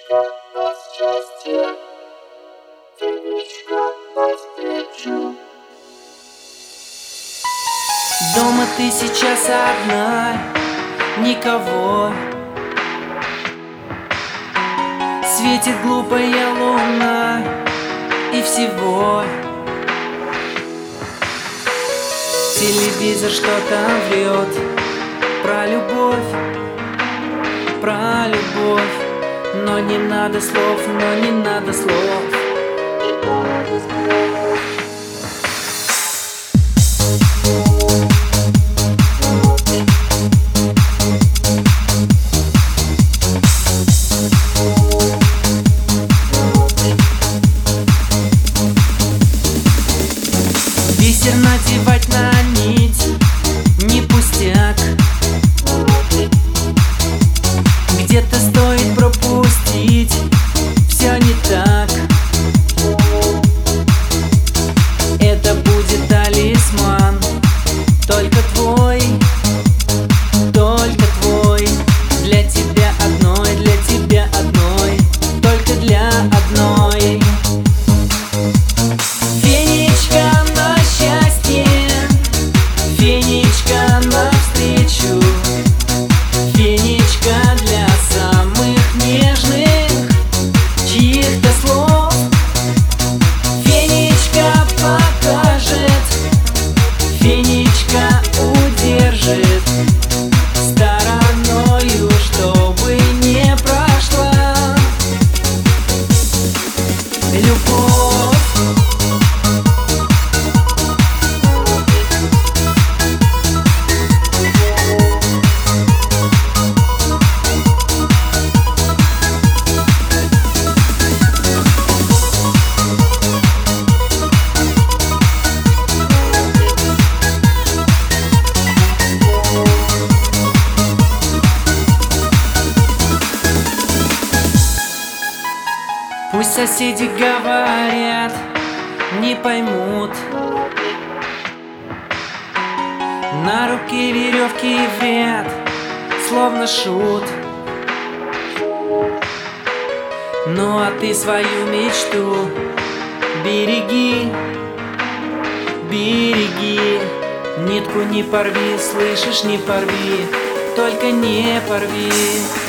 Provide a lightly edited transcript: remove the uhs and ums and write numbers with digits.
Фенечка от счастья, Фенечка навстречу. Дома ты сейчас одна, никого. Светит глупая луна и всего. Телевизор что-то врет про любовь, про любовь. Но не надо слов, но не надо слов. Бисер надевать на нить не пустяк. Где-то стоит пропустить, все не так. Это будет талисман, только твой, только твой. Для тебя одной, для тебя одной, только для одной. Фенечка на счастье, Фенечка навстречу, Фенечка для самых нежных чьих-то слов. Фенечка покажет, Фенечка удержит стороною, чтобы не прошла любовь. Пусть соседи говорят, не поймут. На руке веревки в ряд, словно шут. Ну а ты свою мечту береги, береги. Нитку не порви, слышишь, не порви, только не порви.